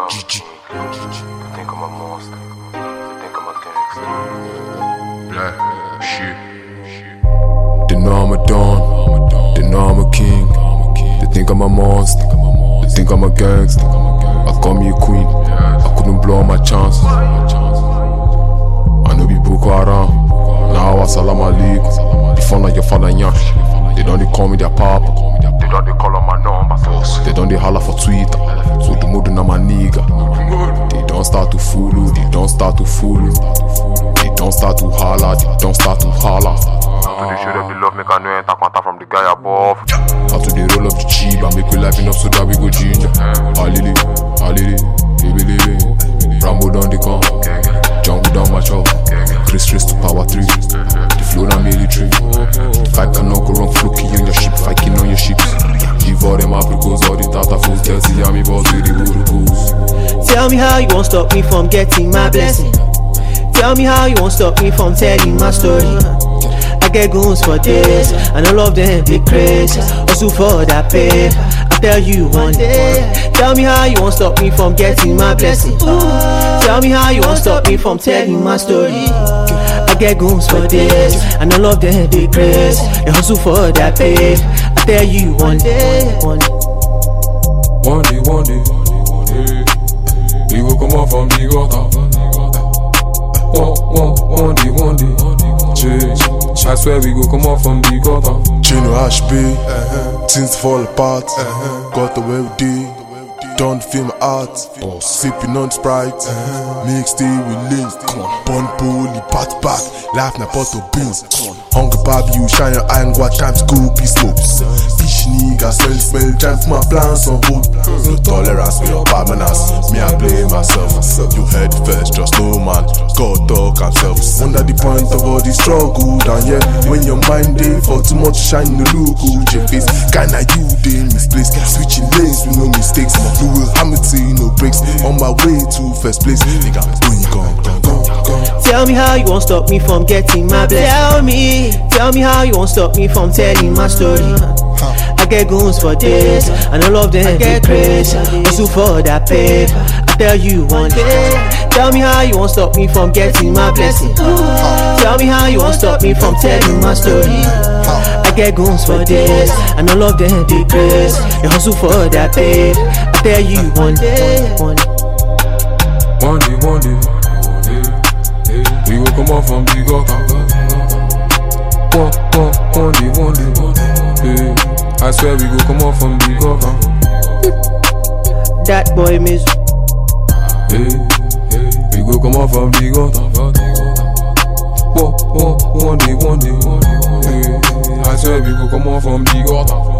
GG. They think I'm a monster. They think I'm a gangster. Black shit. They know I'm a don. They know I'm a king. They think I'm a monster. They think I'm a gangster. I call me a queen. I couldn't blow my chances. I know be Boko Haram. Now Assalamu alaikum. The phone on your father nyash. They don't call me their papa. They don't call on my number. They don't holler for Twitter. So the mood na my nigga. They don't start to fool you. They don't start to fool you. They don't start to holler. They don't start to holler. How to show them the love, make I know enter quanta from the guy above. How to roll up the cheap and make we life enough so that we go ginger. Alili, baby, Rambo down the gun, Jungle down my chop, Chris to power 3. The flow na military. The fight cannot go wrong, fluky on your ship, fighting on your ships. Give all them apricots, all the tata fools, dirty army balls with the Urukus. Tell me how you won't stop me from getting my blessing. Tell me how you won't stop me from telling my story. I get goons for this, and all of them be crazy. Also for that pay, I tell you one day. Tell me how you won't stop me from getting my blessing. Tell me how you won't stop me from telling my story. I get goons for this, and all of them be crazy. They hustle for that pay, I tell you one day. One day, we will come out from the gutter. One day, I swear we go come out from the gutter. Chino Ash B, things fall apart. Got the way we did, don't feel my art. Sipping on Sprite, mixtape with Link. Bun bully, pat back, laugh na pot of beans. Hunger Bobby, you shine your eye and what time school be slopes. Bitch nigga, smell, time for my plans on hold. No tolerance with your bad manners, me I blame myself. You head first, just no man, God talk himself. Wonder the point of all the struggle, and yet when your mind day for too much shine, no look good, your face kinda you day misplaced. Switching lanes with no mistakes, Lewis Hamilton, no breaks. On my way to first place, nigga, when you gone. Tell me how you won't stop me from getting my blessing. Tell me how you won't stop me from telling my story. I get goons for this, and all of them get crazy. Also for that paper, I tell you one day. Tell me how you won't stop me from getting my blessing. Tell me how you won't stop me from telling my story. I get goons for this, and all of them be crazy. They hustle for that paper, I tell you one day. One day, we will come out from the gutter. One day, I swear we go come out from the gutter. That boy miss. We go come out from the gutter. One day, I swear we go come out from the gutter.